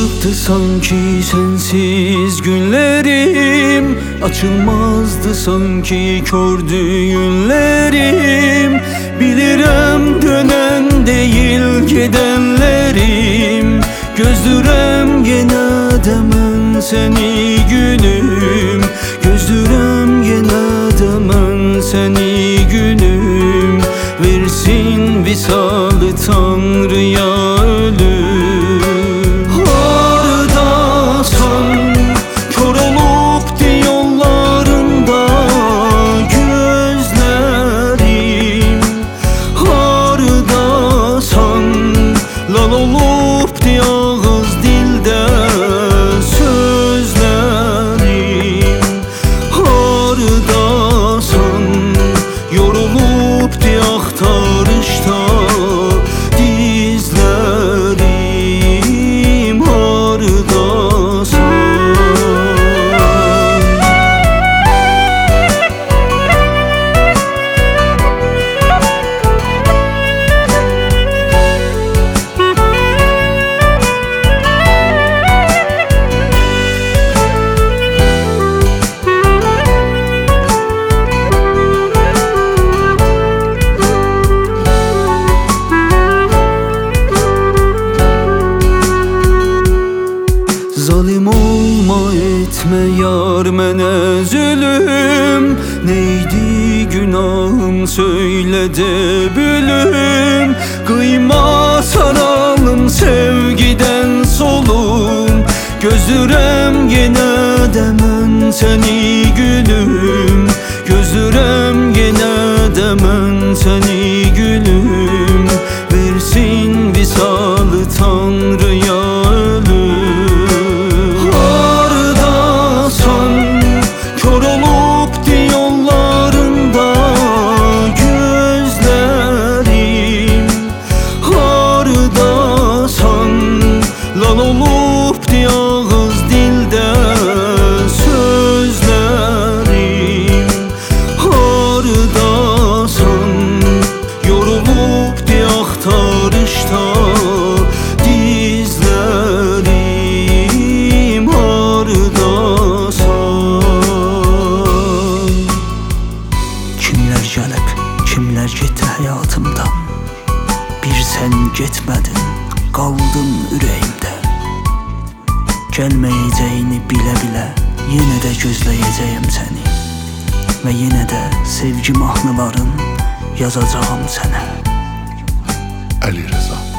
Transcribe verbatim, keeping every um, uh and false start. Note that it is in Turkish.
Açılacakdı sanki sensiz günlerim, açılmazdı sanki kör düğünlerim. Bilirim dönen değil gidenlerim, gözdürem gene demen seni gülüm, gözdürem gene demen seni gülüm. Versin visalı Tanrı'ya ölüm. Hardasan kör olup yollarında gözlerim, hardasan lal olup ağız dilde sözlerim, hardasan yorulup aktarışta dizlerim, hardasan. Zalim olma etme yar mene zulüm, neydi günahım söyle de bülüm. Kıyma saralım sevgiden solum, gözdürem gene demen seni gülüm, gözdürem gene demen seni gülüm. Versin visalı Tanrı'ya ölüm. Lal olup ağız dilde sözlerim, hardasan yorulup aktarışta dizlerim, hardasan. Kimler gelip kimler gitti hayatımdan, bir sen gitmedin kaldın ürəyimdə. Gəlməyəcəyini bilə-bilə yenə də gözləyəcəyim səni və yenə də sevgi mahnıların yazacağım sənə. Ali Rıza.